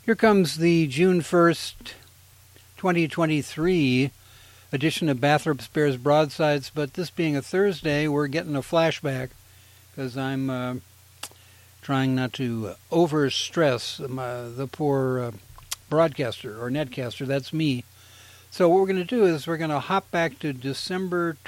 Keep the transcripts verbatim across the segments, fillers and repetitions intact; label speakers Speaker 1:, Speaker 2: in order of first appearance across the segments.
Speaker 1: Here comes the June first, twenty twenty-three edition of Bathrope Bears Broadsides, but this being a Thursday, we're getting a flashback because I'm uh, trying not to over-stress my, the poor uh, broadcaster or netcaster. That's me. So what we're going to do is we're going to hop back to December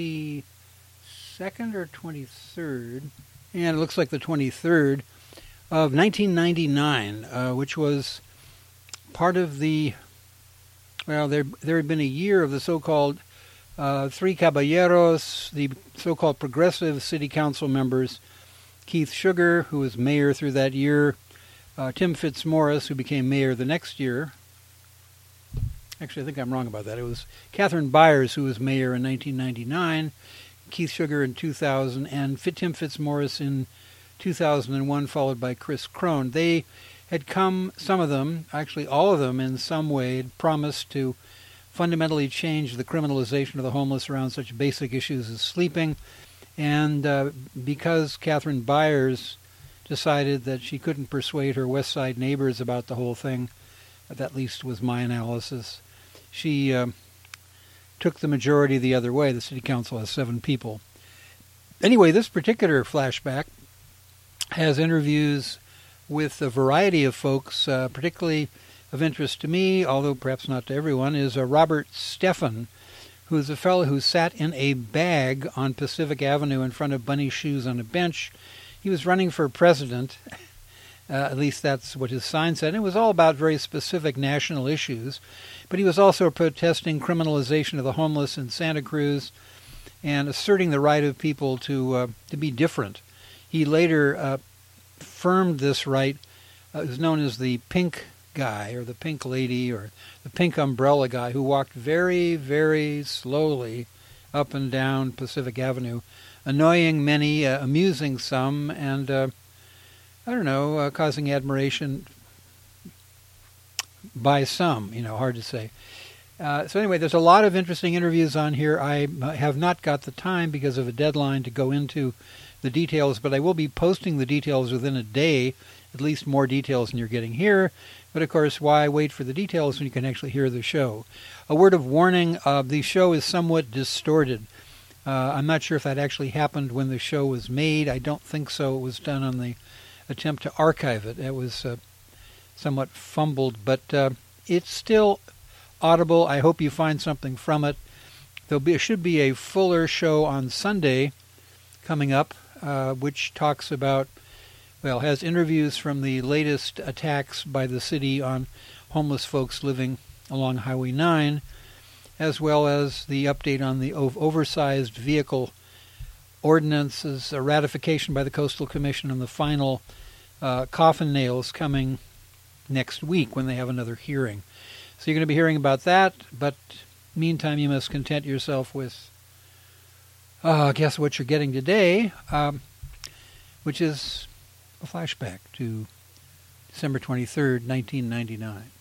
Speaker 1: twenty-second or twenty-third, and it looks like the twenty-third, of nineteen ninety-nine, uh, which was part of the, well, there there had been a year of the so-called uh, Three Caballeros, the so-called progressive city council members, Keith Sugar, who was mayor through that year, uh, Tim Fitzmaurice, who became mayor the next year. Actually, I think I'm wrong about that. It was Catherine Byers, who was mayor in nineteen ninety-nine, Keith Sugar in two thousand, and Tim Fitzmaurice in two thousand one, followed by Chris Crone. They had come, some of them, actually all of them in some way, had promised to fundamentally change the criminalization of the homeless around such basic issues as sleeping. And uh, because Catherine Byers decided that she couldn't persuade her West Side neighbors about the whole thing, that at least was my analysis, she uh, took the majority the other way. The city council has seven people. Anyway, this particular flashback has interviews with a variety of folks, uh, particularly of interest to me, although perhaps not to everyone, is uh, Robert Stephan, who is a fellow who sat in a bag on Pacific Avenue in front of Bunny Shoes on a bench. He was running for president, uh, at least that's what his sign said. And it was all about very specific national issues, but he was also protesting criminalization of the homeless in Santa Cruz and asserting the right of people to uh, to be different. He later uh, affirmed this right. Uh, it was known as the pink guy or the pink lady or the pink umbrella guy, who walked very, very slowly up and down Pacific Avenue, annoying many, uh, amusing some, and, uh, I don't know, uh, causing admiration by some, you know, hard to say. Uh, so anyway, there's a lot of interesting interviews on here. I have not got the time because of a deadline to go into the details, but I will be posting the details within a day, at least more details than you're getting here. But of course, why wait for the details when you can actually hear the show? A word of warning, uh, the show is somewhat distorted. Uh, I'm not sure if that actually happened when the show was made. I don't think so. It was done on the attempt to archive it. It was uh, somewhat fumbled, but uh, it's still audible. I hope you find something from it. There'll be, should be a fuller show on Sunday coming up, Uh, which talks about, well, has interviews from the latest attacks by the city on homeless folks living along Highway nine, as well as the update on the ov- oversized vehicle ordinances, a ratification by the Coastal Commission, and the final uh, coffin nails coming next week when they have another hearing. So you're going to be hearing about that, but meantime you must content yourself with Uh, guess what you're getting today, um, which is a flashback to December twenty-third, nineteen ninety-nine.